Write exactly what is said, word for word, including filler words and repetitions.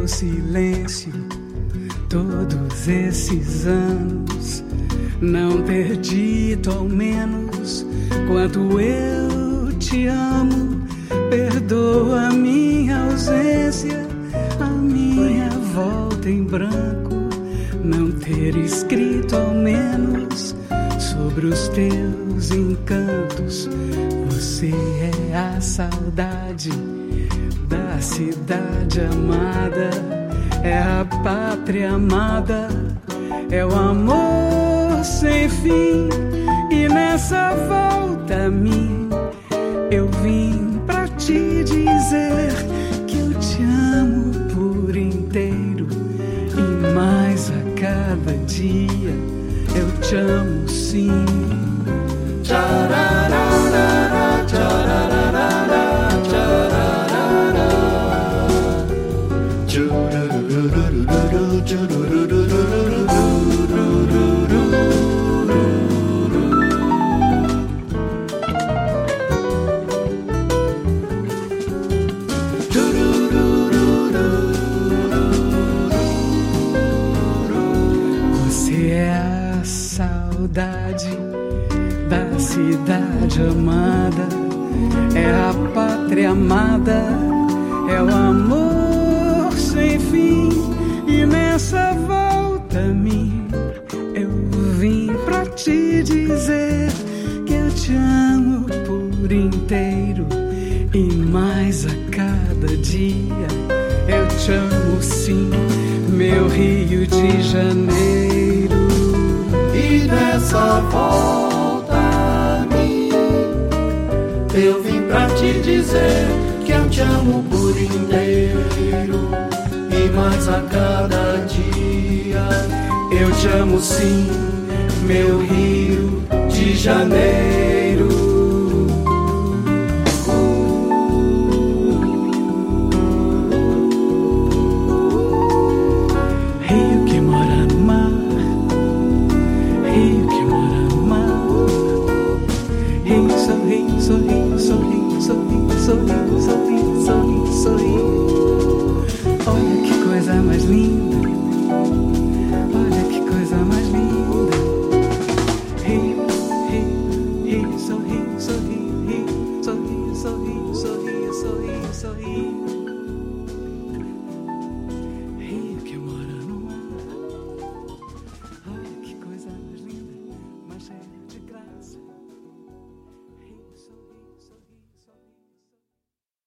teu silêncio todos esses anos, não ter dito ao menos quanto eu te amo. Perdoa a minha ausência, a minha volta em branco, não ter escrito ao menos sobre os teus encantos. Você é a saudade da cidade amada, é a pátria amada, é o amor sem fim. E nessa volta minha eu vim pra te dizer que eu te amo por inteiro, e mais a cada dia eu te amo sim. Tchararara, tchararara, tchararara. Tchurururururu, tchurururururu. Você é a saudade da cidade amada, é a pátria amada, é o amor sem fim. E nessa volta minha eu vim pra te dizer que eu te amo por inteiro, e mais a cada dia eu te amo sim, meu Rio de Janeiro. E nessa volta minha eu vim pra te dizer que eu te amo por inteiro, e mais a cada dia eu te amo sim, meu Rio de Janeiro.